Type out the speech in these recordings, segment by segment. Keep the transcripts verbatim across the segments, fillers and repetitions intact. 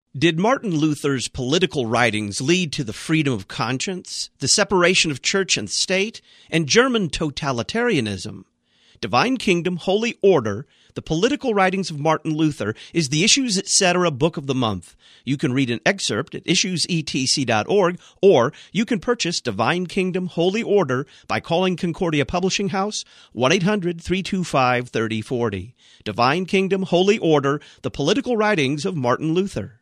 Did Martin Luther's political writings lead to the freedom of conscience, the separation of church and state, and German totalitarianism? Divine Kingdom, Holy Order, the political writings of Martin Luther is the Issues Etc. Book of the Month. You can read an excerpt at issues e t c dot org, or you can purchase Divine Kingdom, Holy Order by calling Concordia Publishing House, one eight hundred three two five three zero four zero. Divine Kingdom, Holy Order, the political writings of Martin Luther.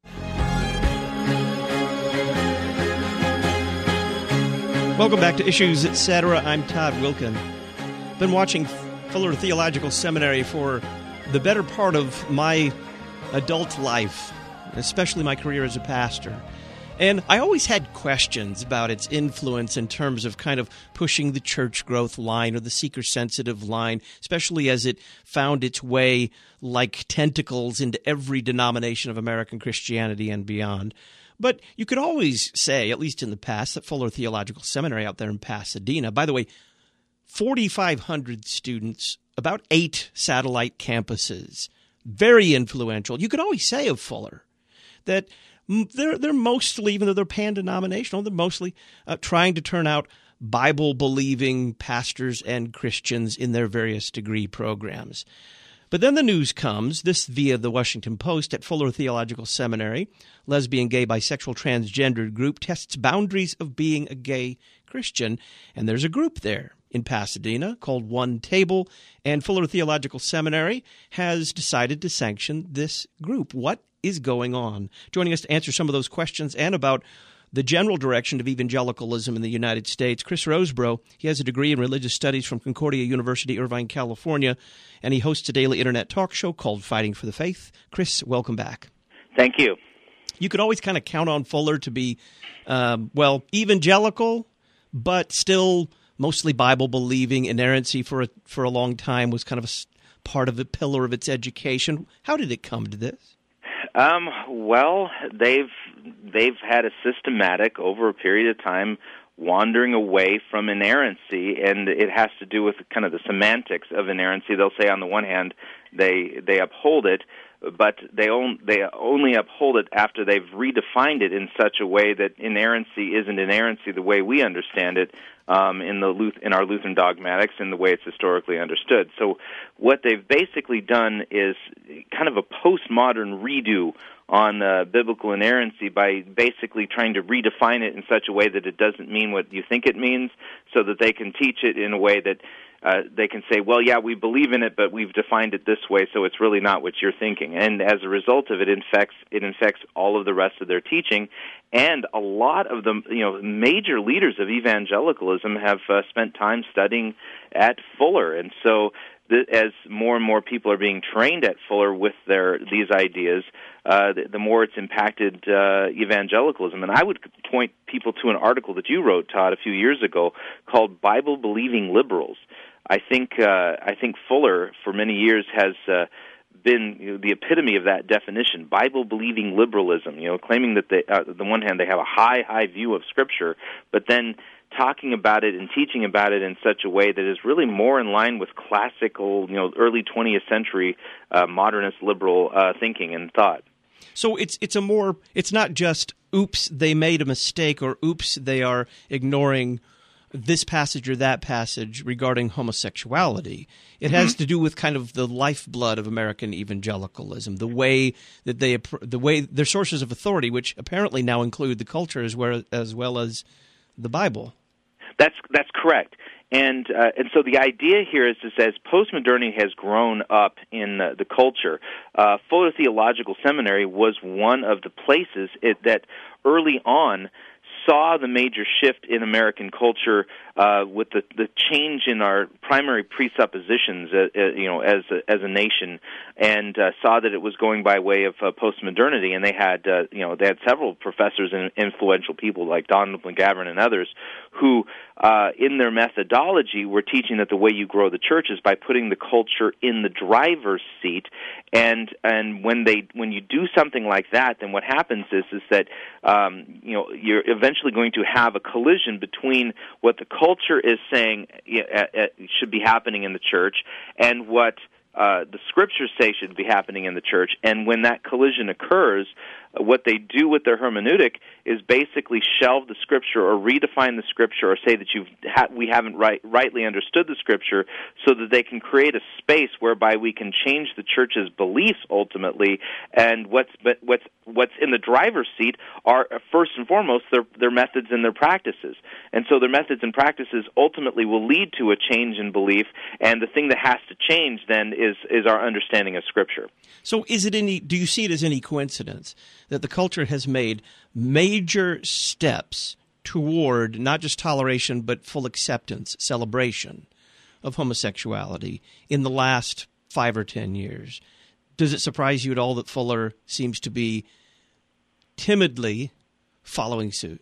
Welcome back to Issues Etc. I'm Todd Wilkin. Been watching Fuller Theological Seminary for the better part of my adult life, especially my career as a pastor. And I always had questions about its influence in terms of kind of pushing the church growth line or the seeker-sensitive line, especially as it found its way like tentacles into every denomination of American Christianity and beyond. But you could always say, at least in the past, that Fuller Theological Seminary out there in Pasadena, by the way, forty-five hundred students, about eight satellite campuses, very influential. You could always say of Fuller that they're they're mostly, even though they're pan-denominational, they're mostly uh, trying to turn out Bible-believing pastors and Christians in their various degree programs. But then the news comes, this via the Washington Post, at Fuller Theological Seminary, lesbian, gay, bisexual, transgendered group tests boundaries of being a gay Christian. And there's a group there in Pasadena called One Table, and Fuller Theological Seminary has decided to sanction this group. What is going on? Joining us to answer some of those questions and about the general direction of evangelicalism in the United States, Chris Rosebrough. He has a degree in religious studies from Concordia University, Irvine, California, and he hosts a daily internet talk show called Fighting for the Faith. Chris, welcome back. Thank you. You could always kind of count on Fuller to be, um, well, evangelical, but still mostly Bible-believing. Inerrancy for a, for a long time was kind of a part of the pillar of its education. How did it come to this? Um, well, they've they've had a systematic, over a period of time, wandering away from inerrancy, and it has to do with kind of the semantics of inerrancy. They'll say on the one hand they they uphold it, but they on, they only uphold it after they've redefined it in such a way that inerrancy isn't inerrancy the way we understand it um, in the Luth- in our Lutheran dogmatics and the way it's historically understood. So what they've basically done is kind of a postmodern redo on uh, biblical inerrancy by basically trying to redefine it in such a way that it doesn't mean what you think it means, so that they can teach it in a way that uh, they can say, well, yeah, we believe in it, but we've defined it this way, so it's really not what you're thinking. And as a result of it, it infects, it infects all of the rest of their teaching. And a lot of the you know major leaders of evangelicalism have uh, spent time studying at Fuller, and so as more and more people are being trained at Fuller with their these ideas, uh, the, the more it's impacted uh, evangelicalism. And I would point people to an article that you wrote, Todd, a few years ago called "Bible-Believing Liberals." I think uh, I think Fuller, for many years, has uh, been you know, the epitome of that definition: Bible-believing liberalism. You know, claiming that they, uh, on the one hand, they have a high, high view of Scripture, but then talking about it and teaching about it in such a way that is really more in line with classical, you know, early twentieth century uh, modernist liberal uh, thinking and thought. So it's it's a more it's not just oops they made a mistake or oops they are ignoring this passage or that passage regarding homosexuality. It has mm-hmm. to do with kind of the lifeblood of American evangelicalism, the way that they the way their sources of authority, which apparently now include the culture as well as well as the Bible. That's that's correct, and uh, and so the idea here is, is as postmodernity has grown up in uh, the culture, uh, Fuller Theological Seminary was one of the places it, that early on saw the major shift in American culture uh, with the, the change in our primary presuppositions, uh, uh, you know, as a, as a nation, and uh, saw that it was going by way of uh, postmodernity. And they had, uh, you know, they had several professors and influential people like Donald McGavran and others who, uh, in their methodology, were teaching that the way you grow the church is by putting the culture in the driver's seat. And and when they when you do something like that, then what happens is is that um, you know you're eventually going to have a collision between what the culture is saying uh, uh, should be happening in the church and what uh, the Scriptures say should be happening in the church. And when that collision occurs, what they do with their hermeneutic is basically shelve the Scripture or redefine the Scripture or say that you've ha- we haven't right, rightly understood the Scripture, so that they can create a space whereby we can change the church's beliefs ultimately. And what's but what's what's in the driver's seat are uh, first and foremost their their methods and their practices. And so their methods and practices ultimately will lead to a change in belief. And the thing that has to change then is is our understanding of Scripture. So, is it any? Do you see it as any coincidence that the culture has made major steps toward not just toleration but full acceptance, celebration of homosexuality in the last five or ten years? Does it surprise you at all that Fuller seems to be timidly following suit?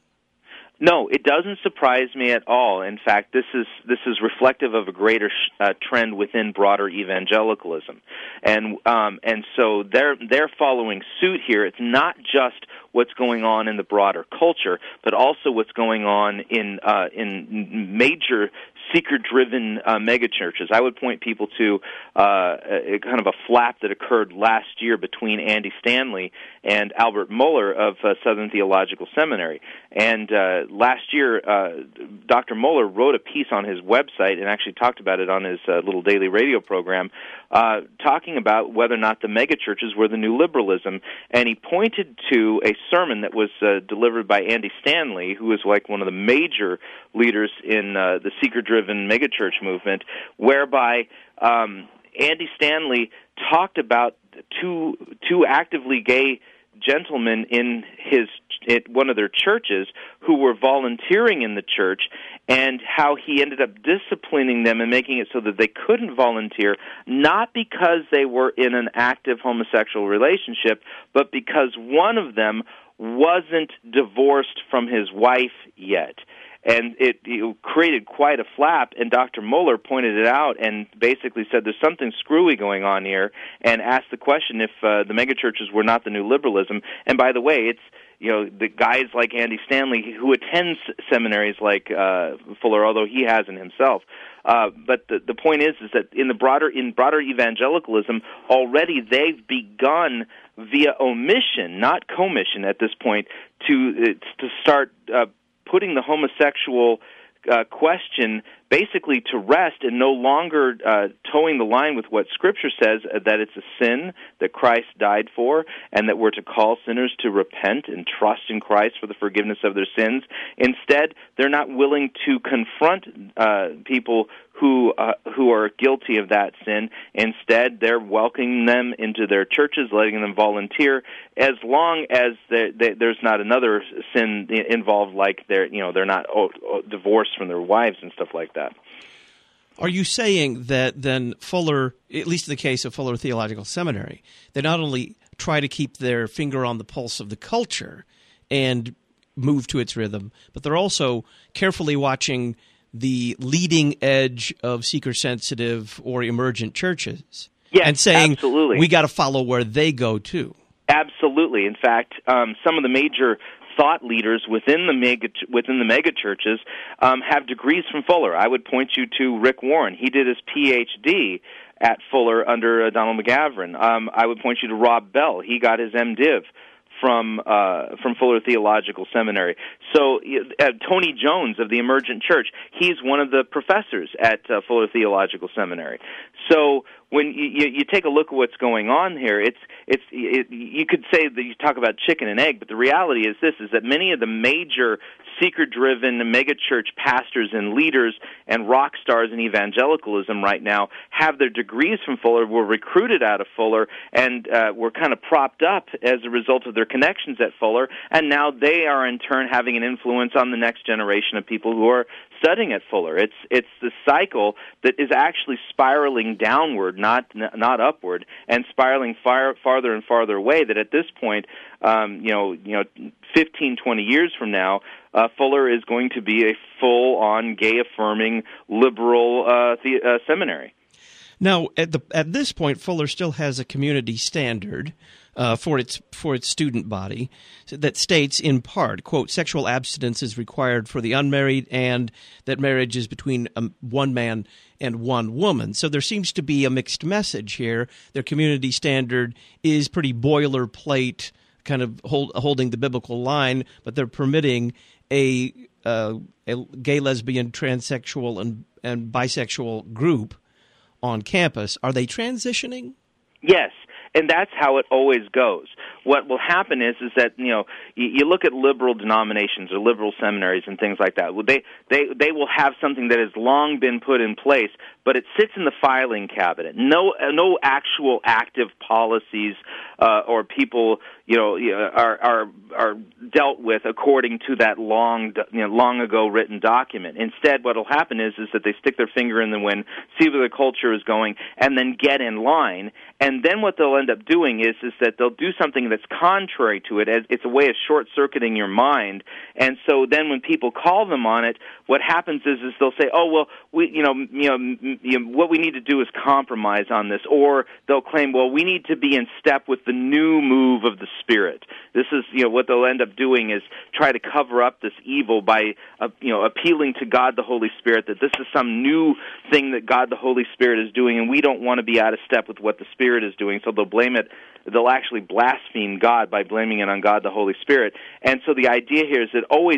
No, it doesn't surprise me at all. In fact, this is this is reflective of a greater sh- uh, trend within broader evangelicalism, and um, and so they're they're following suit here. It's not just what's going on in the broader culture, but also what's going on in uh, in major seeker-driven uh, megachurches. I would point people to uh, a, kind of a flap that occurred last year between Andy Stanley and Albert Mohler of uh, Southern Theological Seminary. And uh, last year, uh, Doctor Mohler wrote a piece on his website and actually talked about it on his uh, little daily radio program, uh, talking about whether or not the megachurches were the new liberalism. And he pointed to a sermon that was uh, delivered by Andy Stanley, who is like one of the major leaders in uh, the seeker-driven megachurch movement, whereby um, Andy Stanley talked about two two actively gay gentlemen in his at one of their churches who were volunteering in the church, and how he ended up disciplining them and making it so that they couldn't volunteer, not because they were in an active homosexual relationship, but because one of them wasn't divorced from his wife yet. And it, it created quite a flap, and Doctor Mohler pointed it out and basically said there's something screwy going on here, and asked the question if uh, the megachurches were not the new liberalism. And by the way, it's you know the guys like Andy Stanley who attends seminaries like uh, Fuller, although he hasn't himself. Uh, but the the point is is that in the broader in broader evangelicalism already they've begun via omission, not commission at this point, to uh, to start Uh, putting the homosexual uh, question basically to rest and no longer uh, towing the line with what Scripture says, uh, that it's a sin that Christ died for and that we're to call sinners to repent and trust in Christ for the forgiveness of their sins. Instead, they're not willing to confront uh, people who uh, who are guilty of that sin. Instead, they're welcoming them into their churches, letting them volunteer, as long as they, they, there's not another sin involved, like they're you know they're not oh, oh, divorced from their wives and stuff like that. Are you saying that then Fuller, at least in the case of Fuller Theological Seminary, they not only try to keep their finger on the pulse of the culture and move to its rhythm, but they're also carefully watching the leading edge of seeker-sensitive or emergent churches, yes, and saying, absolutely. We got to follow where they go too? Absolutely. In fact, um, some of the major thought leaders within the mega within the mega churches um, have degrees from Fuller. I would point you to Rick Warren. He did his P H D at Fuller under uh, Donald McGavran. Um, I would point you to Rob Bell. He got his MDiv from uh, from Fuller Theological Seminary. So uh, Tony Jones of the Emergent Church, he's one of the professors at uh, Fuller Theological Seminary. So when you, you take a look at what's going on here, it's it's it, you could say that you talk about chicken and egg, but the reality is this: is that many of the major seeker-driven megachurch pastors and leaders and rock stars in evangelicalism right now have their degrees from Fuller, were recruited out of Fuller, and uh, were kind of propped up as a result of their connections at Fuller, and now they are in turn having an influence on the next generation of people who are studying at Fuller. It's it's the cycle that is actually spiraling downward, not not upward, and spiraling far, farther and farther away. That at this point, um, you know, you know, fifteen, twenty years from now, uh, Fuller is going to be a full-on gay-affirming liberal uh, the, uh, seminary. Now, at the at this point, Fuller still has a community standard uh, for its for its student body that states, in part, quote, sexual abstinence is required for the unmarried, and that marriage is between um, one man and one woman. So there seems to be a mixed message here. Their community standard is pretty boilerplate kind of hold, holding the biblical line, but they're permitting a, uh, a gay, lesbian, transsexual, and, and bisexual group on campus. Are they transitioning? Yes. And that's how it always goes. What will happen is, is that, you know, you, you look at liberal denominations or liberal seminaries and things like that. Well, they, they, they will have something that has long been put in place, but it sits in the filing cabinet. No, no actual active policies uh, or people, you know, are, are, are dealt with according to that long, you know, long ago written document. Instead, what will happen is, is that they stick their finger in the wind, see where the culture is going, and then get in line. And then what they'll end up doing is, is that they'll do something that's contrary to it. It's a way of short-circuiting your mind. And so then when people call them on it, what happens is, is they'll say, oh, well, we, you know, you know, you know, what we need to do is compromise on this. Or they'll claim, well, we need to be in step with the new move of the Spirit. This is, you know, what they'll end up doing is try to cover up this evil by, uh, you know, appealing to God the Holy Spirit that this is some new thing that God the Holy Spirit is doing, and we don't want to be out of step with what the Spirit is doing. So they'll blame it. They'll actually blaspheme God by blaming it on God the Holy Spirit. And so the idea here is that always,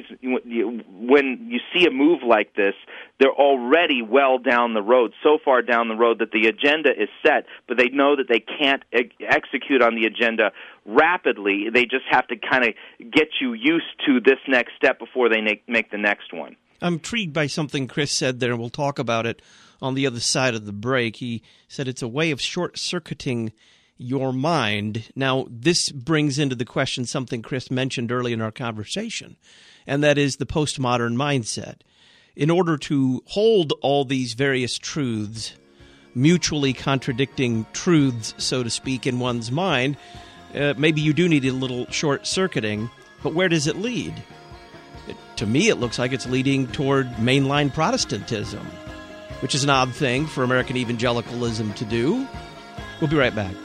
when you see a move like this, they're already well down the road, so far down the road that the agenda is set, but they know that they can't ex- execute on the agenda rapidly. They just have to kind of get you used to this next step before they make, make the next one. I'm intrigued by something Chris said there, and we'll talk about it on the other side of the break. He said it's a way of short-circuiting your mind. Now, this brings into the question something Chris mentioned early in our conversation, and that is the postmodern mindset. In order to hold all these various truths, mutually contradicting truths, so to speak, in one's mind, uh, maybe you do need a little short-circuiting, but where does it lead? It, to me, it looks like it's leading toward mainline Protestantism, which is an odd thing for American evangelicalism to do. We'll be right back.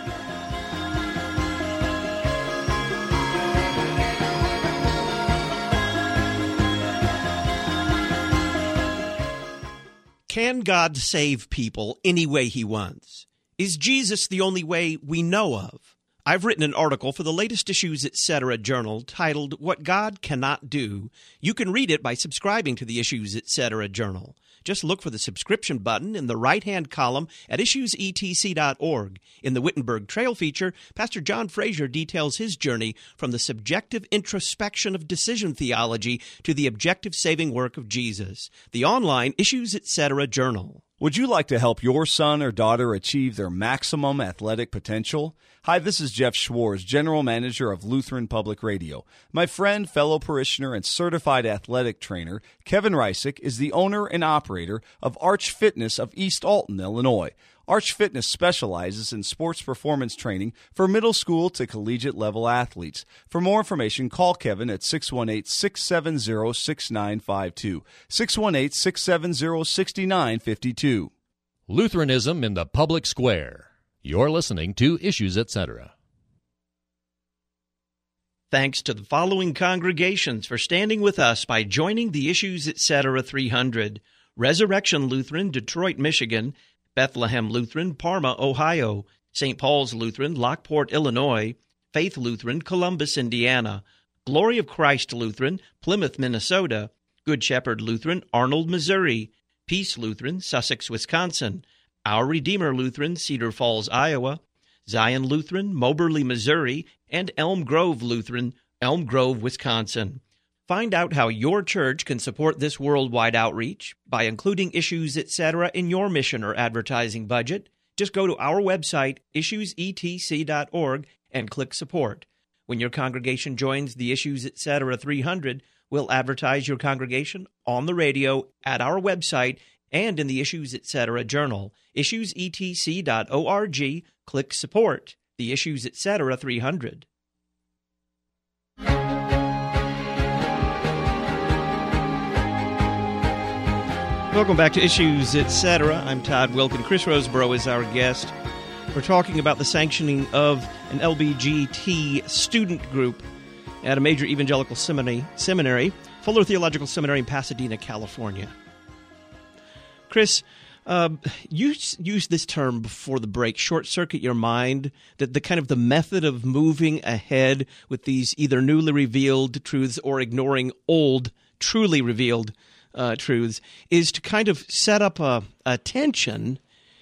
Can God save people any way he wants? Is Jesus the only way we know of? I've written an article for the latest Issues Etc. journal titled What God Cannot Do. You can read it by subscribing to the Issues Etc. journal. Just look for the subscription button in the right-hand column at issues e t c dot org. In the Wittenberg Trail feature, Pastor John Fraser details his journey from the subjective introspection of decision theology to the objective saving work of Jesus. The online Issues Etc. journal. Would you like to help your son or daughter achieve their maximum athletic potential? Hi, this is Jeff Schwartz, General Manager of Lutheran Public Radio. My friend, fellow parishioner, and certified athletic trainer, Kevin Reisick, is the owner and operator of Arch Fitness of East Alton, Illinois. Arch Fitness specializes in sports performance training for middle school to collegiate level athletes. For more information, call Kevin at six one eight, six seven zero, six nine five two, six one eight, six seven zero, six nine five two. Lutheranism in the Public Square. You're listening to Issues Etc. Thanks to the following congregations for standing with us by joining the Issues Etc. three hundred. Resurrection Lutheran, Detroit, Michigan; Bethlehem Lutheran, Parma, Ohio; Saint Paul's Lutheran, Lockport, Illinois; Faith Lutheran, Columbus, Indiana; Glory of Christ Lutheran, Plymouth, Minnesota; Good Shepherd Lutheran, Arnold, Missouri; Peace Lutheran, Sussex, Wisconsin; Our Redeemer Lutheran, Cedar Falls, Iowa; Zion Lutheran, Moberly, Missouri; and Elm Grove Lutheran, Elm Grove, Wisconsin. Find out how your church can support this worldwide outreach by including Issues Etc. in your mission or advertising budget. Just go to our website, issues e t c dot org, and click Support. When your congregation joins the Issues Etc. three hundred, we'll advertise your congregation on the radio, at our website, and in the Issues Etc. journal. issues e t c dot org, click Support. The Issues Etc. three hundred. Welcome back to Issues Etc. I'm Todd Wilkin. Chris Roseborough is our guest. We're talking about the sanctioning of an L B G T student group at a major evangelical seminary, seminary, Fuller Theological Seminary in Pasadena, California. Chris, Um, you s- used this term before the break, short circuit your mind, that the kind of the method of moving ahead with these either newly revealed truths or ignoring old, truly revealed uh, truths is to kind of set up a, a tension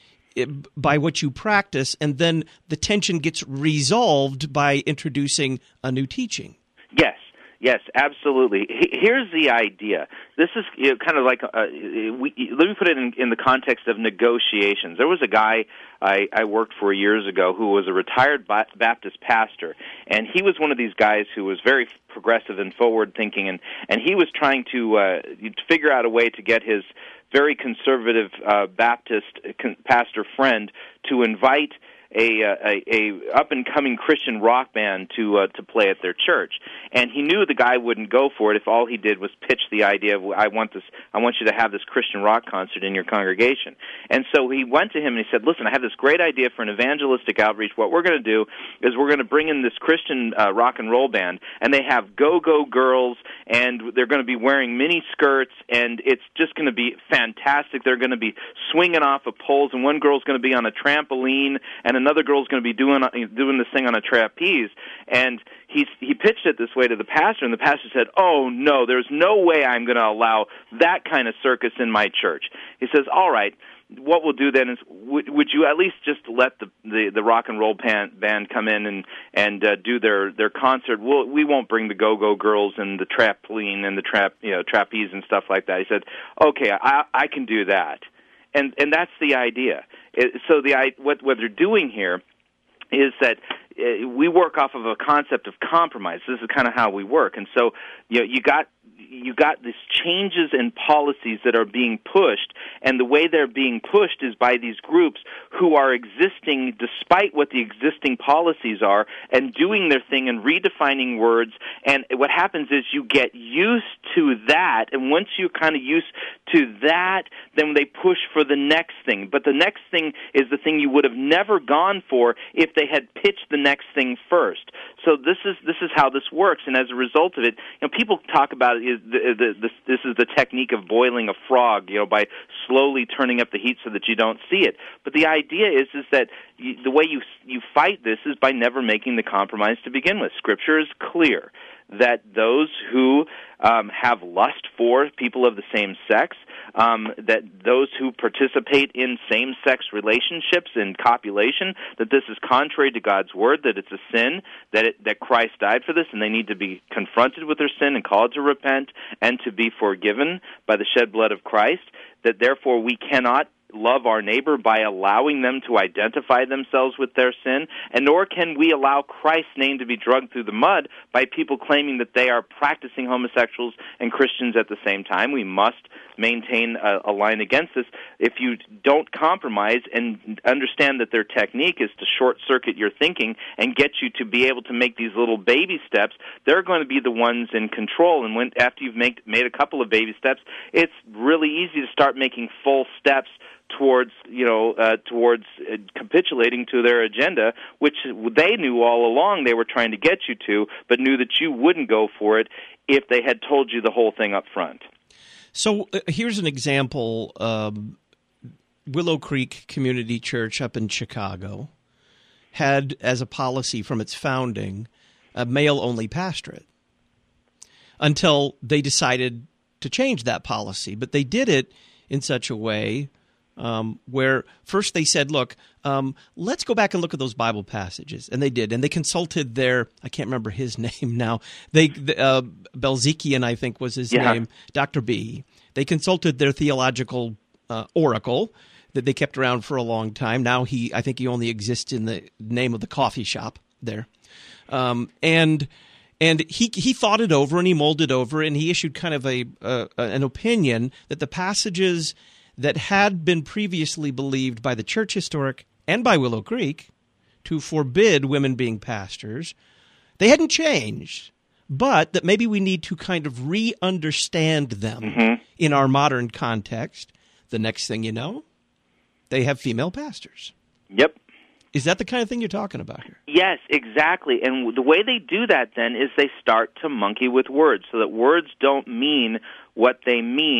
by what you practice, and then the tension gets resolved by introducing a new teaching. Yes. Yes, absolutely. Here's the idea. This is you know, kind of like, uh, we, let me put it in, in the context of negotiations. There was a guy I, I worked for years ago who was a retired Baptist pastor, and he was one of these guys who was very progressive and forward-thinking, and, and he was trying to uh, figure out a way to get his very conservative uh, Baptist pastor friend to invite a, a, a up-and-coming Christian rock band to uh, to play at their church, and he knew the guy wouldn't go for it if all he did was pitch the idea of I want this, I want you to have this Christian rock concert in your congregation. And so he went to him and he said, "Listen, I have this great idea for an evangelistic outreach. What we're going to do is we're going to bring in this Christian uh, rock and roll band, and they have go-go girls, and they're going to be wearing mini skirts, and it's just going to be fantastic. They're going to be swinging off of poles, and one girl's going to be on a trampoline, and another girl's going to be doing doing this thing on a trapeze." And he he pitched it this way to the pastor, and the pastor said, "Oh no, there's no way I'm going to allow that kind of circus in my church." He says, "All right, what we'll do then is, would, would you at least just let the the, the rock and roll pan, band come in and and uh, do their their concert? We'll, we won't bring the go-go girls and the trampoline and the trap you know trapeze and stuff like that." He said, "Okay, I I can do that." And and that's the idea. It, so the what what they're doing here is that uh, we work off of a concept of compromise. This is kind of how we work. And so you know, you got you got these changes in policies that are being pushed, and the way they're being pushed is by these groups who are existing despite what the existing policies are and doing their thing and redefining words. And what happens is you get used to that, and once you're kind of used to that, then they push for the next thing. But the next thing is the thing you would have never gone for if they had pitched the next thing first. So this is this is how this works, and as a result of it, you know, people talk about it. Is the, the, this, this is the technique of boiling a frog, you know, by slowly turning up the heat so that you don't see it. But the idea is is that you, the way you you fight this is by never making the compromise to begin with. Scripture is clear that those who um, have lust for people of the same sex, um, that those who participate in same-sex relationships and copulation, that this is contrary to God's word, that it's a sin, that it, that Christ died for this, and they need to be confronted with their sin and called to repent and to be forgiven by the shed blood of Christ, that therefore we cannot love our neighbor by allowing them to identify themselves with their sin, and nor can we allow Christ's name to be dragged through the mud by people claiming that they are practicing homosexuals and Christians at the same time. We must maintain a, a line against this. If you don't compromise and understand that their technique is to short-circuit your thinking and get you to be able to make these little baby steps, they're going to be the ones in control. And when after you've make, made a couple of baby steps, it's really easy to start making full steps towards, you know, uh, towards uh, capitulating to their agenda, which they knew all along they were trying to get you to, but knew that you wouldn't go for it if they had told you the whole thing up front. So uh, here's an example. Um, Willow Creek Community Church up in Chicago had as a policy from its founding a male-only pastorate until they decided to change that policy. But they did it in such a way Um, where first they said, look, um, let's go back and look at those Bible passages. And they did. And they consulted their, I can't remember his name now, They uh, Belzekian, I think was his yeah. name, Doctor B. They consulted their theological uh, oracle that they kept around for a long time. Now he, I think he only exists in the name of the coffee shop there. Um, and and he he thought it over and he mulled it over and he issued kind of a uh, an opinion that the passages that had been previously believed by the Church Historic and by Willow Creek to forbid women being pastors, they hadn't changed, but that maybe we need to kind of re-understand them mm-hmm. in our modern context. The next thing you know, they have female pastors. Yep. Is that the kind of thing you're talking about here? Yes, exactly. And the way they do that then is they start to monkey with words so that words don't mean what they mean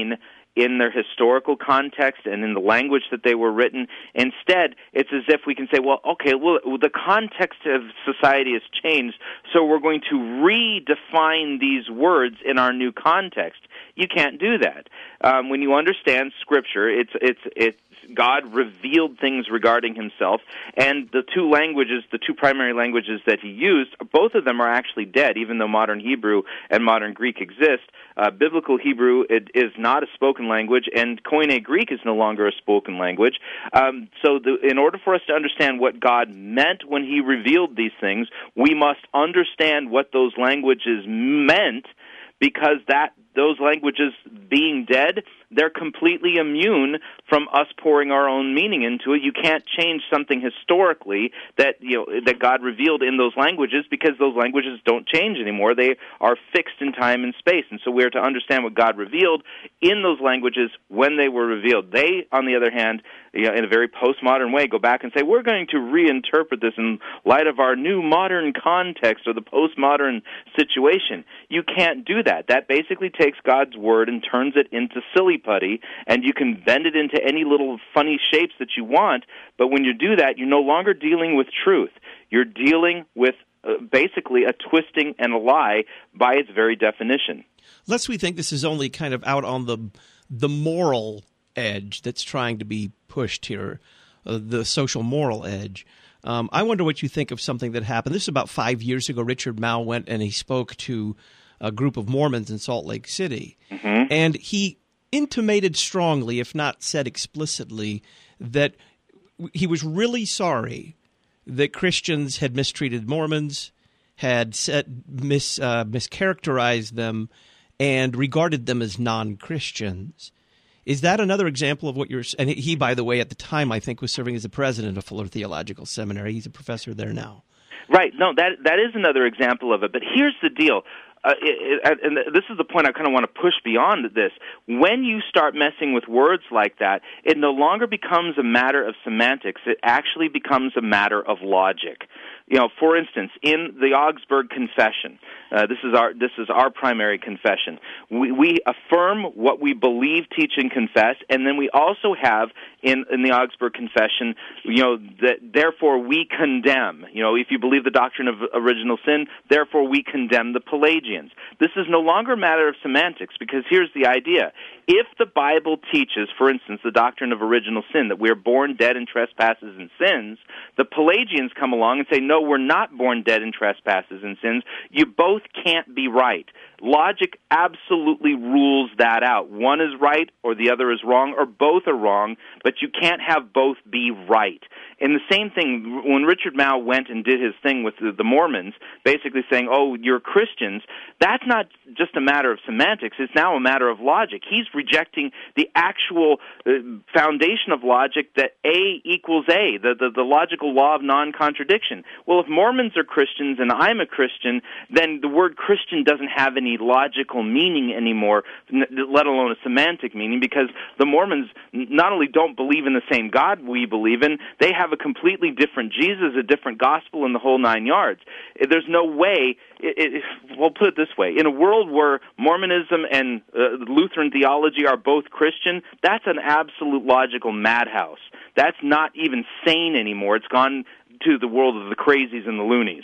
in their historical context and in the language that they were written. Instead, it's as if we can say, well, okay, well, the context of society has changed, so we're going to redefine these words in our new context. You can't do that. Um, when you understand Scripture, it's it's it's God revealed things regarding himself, and the two languages, the two primary languages that he used, both of them are actually dead, even though modern Hebrew and modern Greek exist. Uh, biblical Hebrew it is not a spoken language, and Koine Greek is no longer a spoken language. Um, so the, in order for us to understand what God meant when he revealed these things, we must understand what those languages meant, because that those languages being dead, they're completely immune from us pouring our own meaning into it. You can't change something historically that you know that God revealed in those languages, because those languages don't change anymore. They are fixed in time and space. And so we are to understand what God revealed in those languages when they were revealed. They, on the other hand, you know, in a very postmodern way, go back and say, we're going to reinterpret this in light of our new modern context or the postmodern situation. You can't do that. That basically takes God's word and turns it into silly putty, and you can bend it into any little funny shapes that you want, but when you do that, you're no longer dealing with truth. You're dealing with uh, basically a twisting and a lie by its very definition. Lest we think this is only kind of out on the the moral edge that's trying to be pushed here, uh, the social moral edge. Um, I wonder what you think of something that happened. This is about five years ago. Richard Mouw went and he spoke to a group of Mormons in Salt Lake City, mm-hmm. and he intimated strongly, if not said explicitly, that he was really sorry that Christians had mistreated Mormons, had said, mis, uh, mischaracterized them, and regarded them as non-Christians. Is that another example of what you're – and he, by the way, at the time, I think, was serving as the president of Fuller Theological Seminary. He's a professor there now. Right. No, that that is another example of it. But here's the deal. Uh, it, it, and this is the point I kind of want to push beyond this. When you start messing with words like that, it no longer becomes a matter of semantics. It actually becomes a matter of logic. You know, for instance, in the Augsburg Confession, uh, this is our this is our primary confession. We, we affirm what we believe, teach, and confess, and then we also have in in the Augsburg Confession, you know, that therefore we condemn. You know, if you believe the doctrine of original sin, therefore we condemn the Pelagians. This is no longer a matter of semantics, because here's the idea: if the Bible teaches, for instance, the doctrine of original sin, that we are born dead in trespasses and sins, the Pelagians come along and say, no, we're not born dead in trespasses and sins. You both can't be right. Logic absolutely rules that out. One is right or the other is wrong, or both are wrong, but you can't have both be right. And the same thing, when Richard Mouw went and did his thing with the, the Mormons, basically saying, oh, you're Christians, that's not just a matter of semantics, it's now a matter of logic. He's rejecting the actual uh, foundation of logic, that A equals A, the, the, the logical law of non-contradiction. Well, if Mormons are Christians and I'm a Christian, then the word Christian doesn't have any logical meaning anymore, let alone a semantic meaning, because the Mormons not only don't believe in the same God we believe in, they have a completely different Jesus, a different gospel, in the whole nine yards. There's no way, it, it, we'll put it this way, in a world where Mormonism and uh, Lutheran theology are both Christian, that's an absolute logical madhouse. That's not even sane anymore. It's gone to the world of the crazies and the loonies.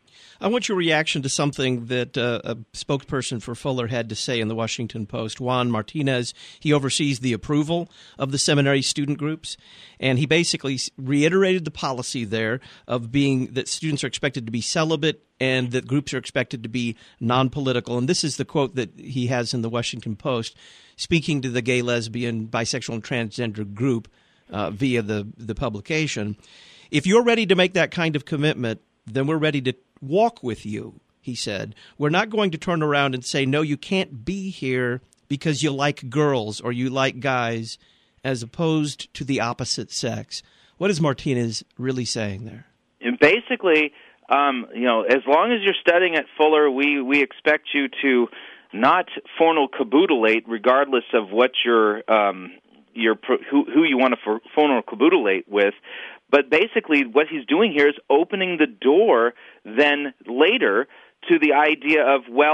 I want your reaction to something that uh, a spokesperson for Fuller had to say in the Washington Post. Juan Martinez, he oversees the approval of the seminary student groups, and he basically reiterated the policy there of being that students are expected to be celibate and that groups are expected to be non-political. And this is the quote that he has in the Washington Post, speaking to the gay, lesbian, bisexual, and transgender group uh, via the, the publication. If you're ready to make that kind of commitment, then we're ready to walk with you, he said. We're not going to turn around and say, no, you can't be here because you like girls or you like guys, as opposed to the opposite sex. What is Martinez really saying there? And basically, um, you know, as long as you're studying at Fuller, we, we expect you to not fornicaboodulate, regardless of what your um, your who, who you want to fornicaboodulate with. But basically what he's doing here is opening the door then later to the idea of, well,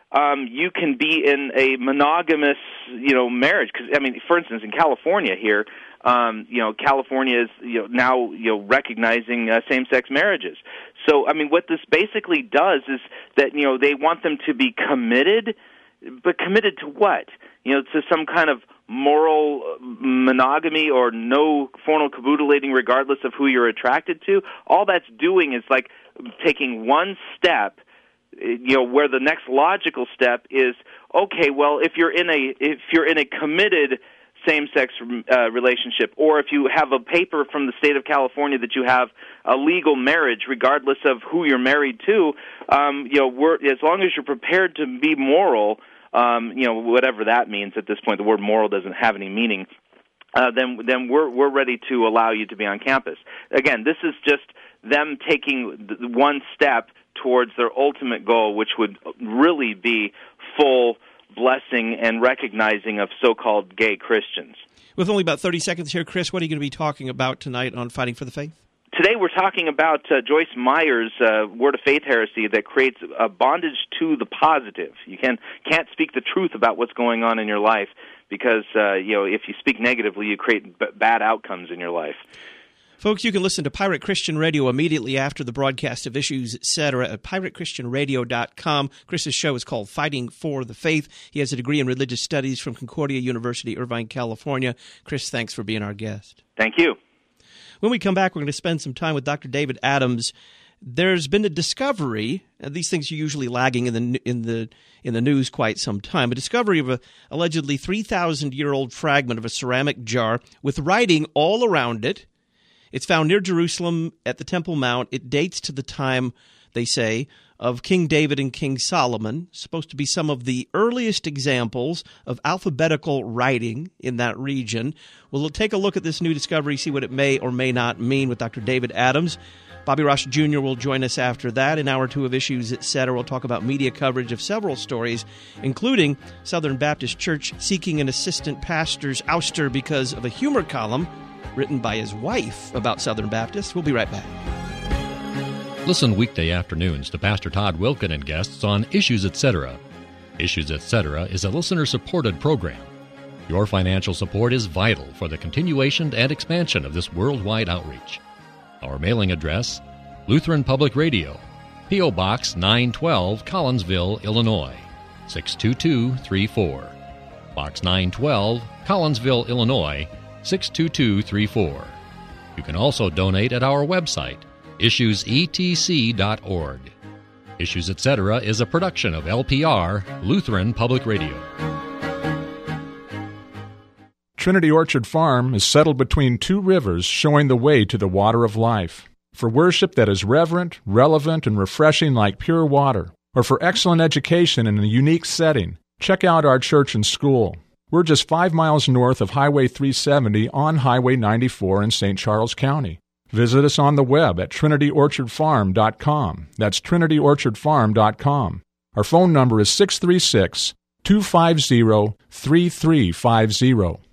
um, you can be in a monogamous, you know, marriage. Because I mean, for instance, in California here, um, you know, California is you know now you know recognizing uh, same-sex marriages. So I mean, what this basically does is that you know they want them to be committed, but committed to what? You know, to some kind of moral monogamy or no formal caboodling regardless of who you're attracted to. All that's doing is like taking one step, you know, where the next logical step is, okay, well, if you're in a if you're in a committed same-sex uh, relationship, or if you have a paper from the state of California that you have a legal marriage, regardless of who you're married to, um, you know, we're, as long as you're prepared to be moral, um, you know, whatever that means at this point, the word moral doesn't have any meaning. Uh, then, then we're we're ready to allow you to be on campus. Again, this is just them taking one step towards their ultimate goal, which would really be full blessing and recognizing of so-called gay Christians. With only about thirty seconds here, Chris, what are you going to be talking about tonight on Fighting for the Faith? Today we're talking about uh, Joyce Meyer's uh, Word of Faith heresy that creates a bondage to the positive. You can, can't speak the truth about what's going on in your life because, uh, you know, if you speak negatively, you create b- bad outcomes in your life. Folks, you can listen to Pirate Christian Radio immediately after the broadcast of Issues, et cetera at pirate christian radio dot com. Chris's show is called Fighting for the Faith. He has a degree in religious studies from Concordia University, Irvine, California. Chris, thanks for being our guest. Thank you. When we come back, we're going to spend some time with Doctor David Adams. There's been a discovery, and these things are usually lagging in the in the in the news quite some time, a discovery of a allegedly three thousand year old fragment of a ceramic jar with writing all around it. It's found near Jerusalem at the Temple Mount. It dates to the time, they say, of King David and King Solomon. It's supposed to be some of the earliest examples of alphabetical writing in that region. We'll take a look at this new discovery, see what it may or may not mean with Doctor David Adams. Bobby Ross Junior will join us after that. In hour two of Issues, et cetera, we'll talk about media coverage of several stories, including Southern Baptist Church seeking an assistant pastor's ouster because of a humor column written by his wife about Southern Baptists. We'll be right back. Listen weekday afternoons to Pastor Todd Wilken and guests on Issues, et cetera. Issues, et cetera is a listener-supported program. Your financial support is vital for the continuation and expansion of this worldwide outreach. Our mailing address, Lutheran Public Radio, P O. Box nine twelve, Collinsville, Illinois, six two two three four. Box nine twelve, Collinsville, Illinois, six two two three four. You can also donate at our website, issues e t c dot org. Issues, et cetera is a production of L P R, Lutheran Public Radio. Trinity Orchard Farm is settled between two rivers, showing the way to the water of life. For worship that is reverent, relevant, and refreshing like pure water, or for excellent education in a unique setting, check out our church and school. We're just five miles north of Highway three seventy on Highway ninety-four in Saint Charles County. Visit us on the web at trinity orchard farm dot com. That's trinity orchard farm dot com. Our phone number is six three six, two five zero, three three five zero.